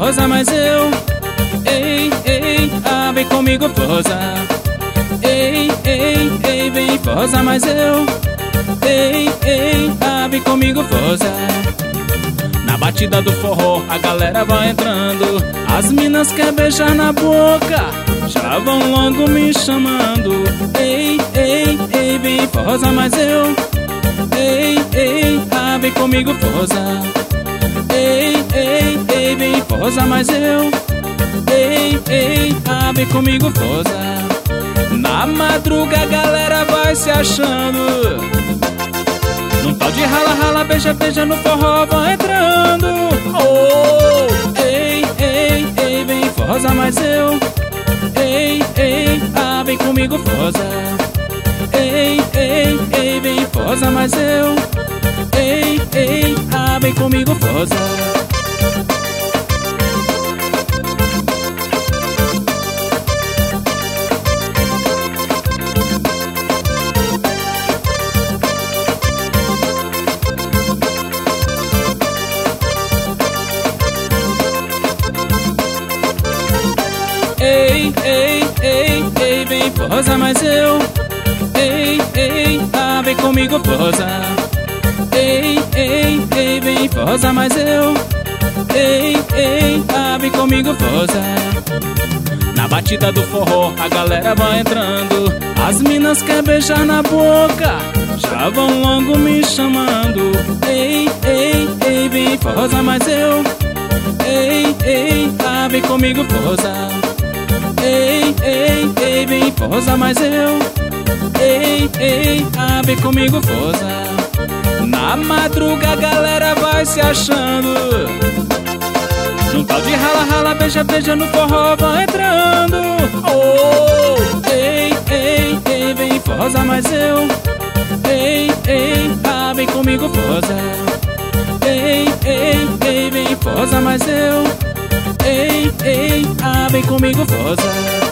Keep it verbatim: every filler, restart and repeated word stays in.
força, mas eu. Ei, ei, ah, vem comigo, força. Ei, ei, ei, vem força, mas eu. Ei, ei, ah, vem comigo, força. Na batida do forró a galera vai entrando, as minas quer beijar na boca, já vão logo me chamando. Ei, ei, ei, vem força, mas eu. Ei, ei, ah, vem comigo, força. Ei, ei, ei, vem força, mas eu. Ei, ei, ah, vem comigo, força. Na madruga a galera vai se achando, num tal de rala, rala, beija, beija no forró vão entrando. Oh, ei, ei, ei, vem força, mas eu. Ei, ei, ah, vem comigo, força. Ei, ei, ei, vem força, mas eu. Ei, ei, ah, vem comigo, força. Ei, ei, ei, ei, vem força, mas eu. Ei, ei, ah, vem comigo, força. Ei, ei, ei, vem força, mas eu. Ei, ei, ah, vem comigo, força. Na batida do forró a galera vai entrando, as minas quer beijar na boca, já vão logo me chamando. Ei, ei, ei, vem força, mas eu. Ei, ei, ah, vem comigo, força. Ei, ei, ei, vem força, mas eu. Ei, ei, ah, vem comigo, força. Na madruga a galera vai se achando, num tal de rala, rala, beija, beija no forró vão entrando. Oh, ei, ei, ei, vem força, mas eu. Ei, ei, ah, vem comigo, força. Ei, ei, ei, vem força, mas eu. Ei, ei, ah, vem comigo, força.